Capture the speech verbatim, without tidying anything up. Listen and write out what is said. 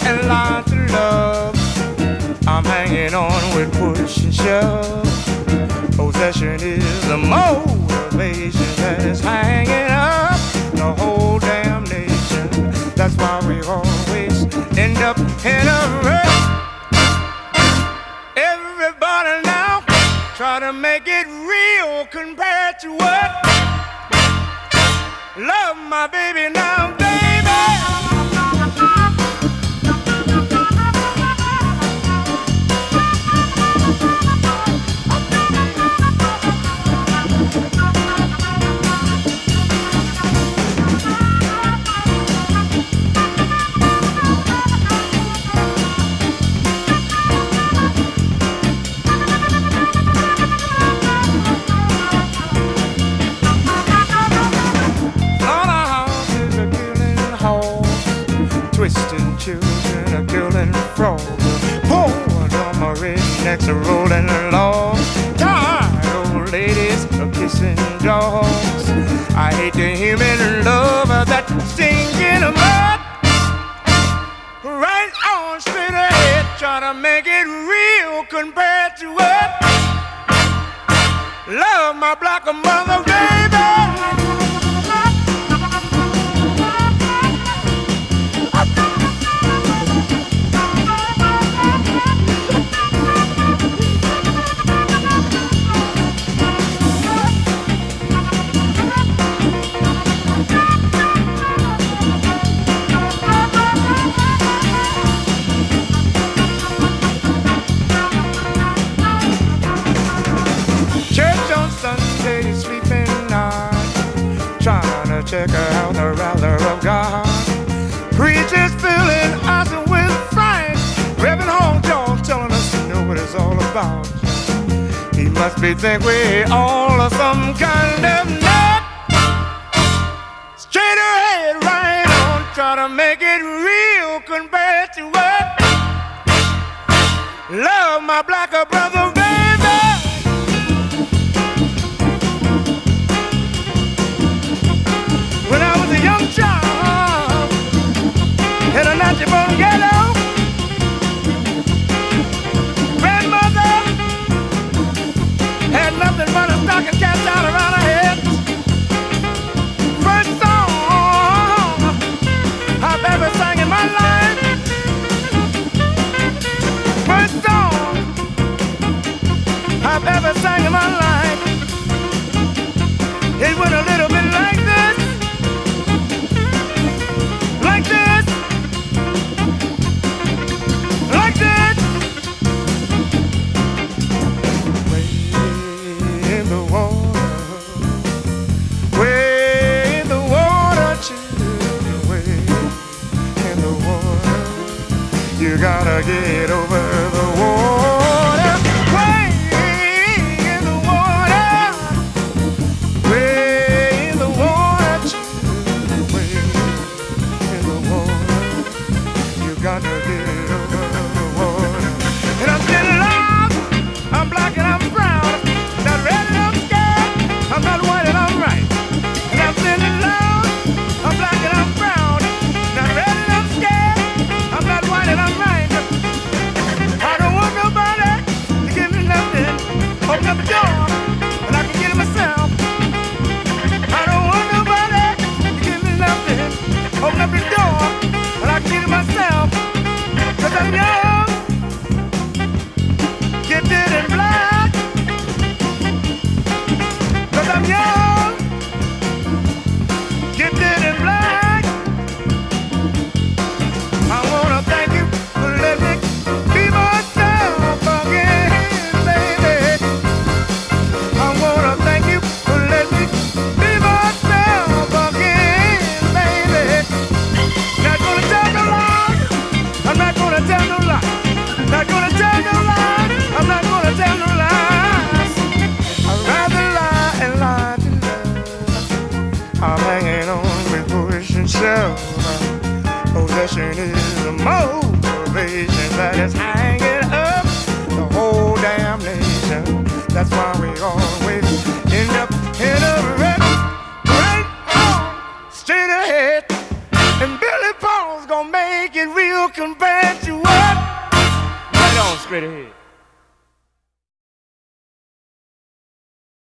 and lie to love. I'm hanging on with push and shove. Possession is the motivation that is hanging up the whole damn nation. That's why we always end up in a wreck. Everybody now try to make it real compared to what? Love my baby now, baby. Twisting children are killing frogs. Poor dumb rednecks are rolling along. Tired old ladies are kissing dogs. I hate the human love that stinks in the mud. Right on straight ahead, trying to make it real compared to what? Love my black mother, baby. Check out the rather of God. Preachers filling us with fright. Reverend Hall Jones telling us to know what it's all about. He must be think we all are some kind of nut. Straight ahead, right on, try to make it real compared to what? Love my blacker brother, baby. When I was a young child in a natty bone ghetto, grandmother had nothing but a stocking cast out around her head. First song I've ever sang in my life. First song I've ever sang in my life. It went a little bit like this. Like this, like this. Way in the water, way in the water, children, way in the water. You gotta get over the water. Way in the water, way in the water, children, way. Got to get over the water. And I'm still alive. I'm black and I'm brown. Not red and I'm scared. I'm not white and I'm right. And I'm still alive. I'm black and I'm brown. Not red and I'm scared. I'm not white and I'm right. I don't want nobody to give me nothing. Open up the door and I can get it myself. I don't want nobody to give me nothing. Open up the door and I can get it myself. Cause I'm young, gifted and black. Cause I'm young, gifted and black. I wanna thank you for letting me be myself again, baby. I wanna thank you for letting me be myself again, baby. Not gonna tell no lie. I'm not gonna tell no lie. Not gonna tell no lie. I'm not gonna tell no lies. I'd rather lie and lie to love. I'm hanging on with push and shove. Possession is the motivation that is hanging up the whole damn nation. That's why we always end up in a wreck. Right on, straight ahead, and Billy Paul's gonna gonna make it real conventional.